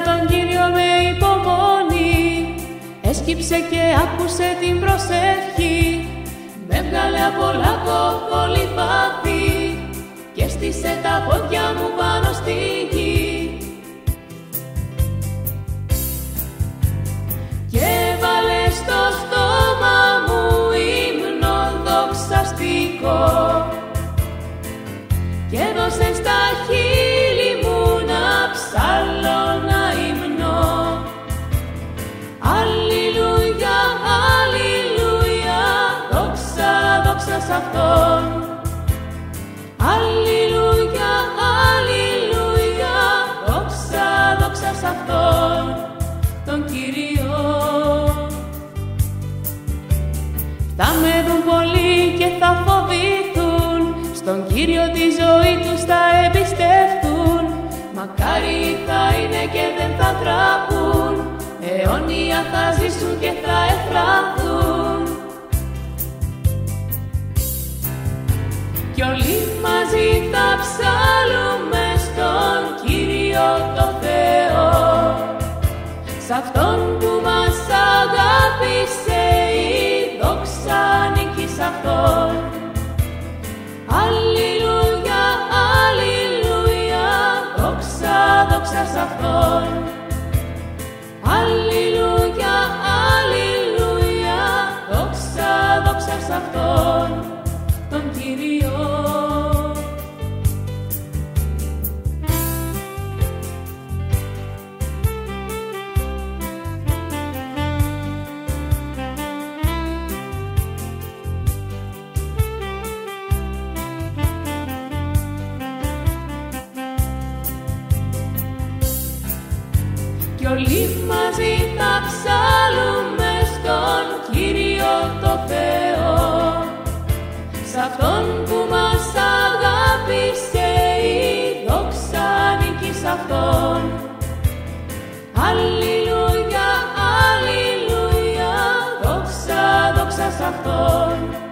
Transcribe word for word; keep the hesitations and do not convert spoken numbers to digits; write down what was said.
τον Κύριο με υπομονή, έσκυψε και άκουσε την προσευχή. Με βγάλε από λάκκο πολύ πάθη και στήσε τα πόδια μου πάνω στη γη. Και βάλε στο στόμα μου ύμνο δοξαστικό και έδωσε στα χείλη μου να ψάλλω να ύμνο. Αλληλούια, αλληλούια, δόξα, δόξα σ' Αυτόν. Αλληλούια, αλληλούια, δόξα, δόξα σ' Αυτόν, τον Κύριο. Θα με δουν πολλοί και θα φοβηθούν, στον Κύριο τη ζωή τους θα εμπιστευτούν. Μακάρι θα είναι και δεν θα τραπούν, αιώνια θα ζήσουν και θα εφρανθούν. Κι όλοι μαζί θα ψάλλουμε στον Κύριο το Θεό, σ' Αυτόν που μας αγάπησε η δόξα ανήκει σ' Αυτόν. Αλληλούια, αλληλούια, δόξα, δόξα σ' Αυτόν. Αλληλούια, αλληλούια, δόξα, δόξα σ' Αυτόν, τον Κύριο. Κι όλοι μαζί θα ψάλλουμε στον Κύριο το Θεό, σ' Αυτόν που μας αγάπησε η δόξα ανήκει σ' Αυτόν. Αλληλούια, αλληλούια, δόξα, δόξα σ' Αυτόν.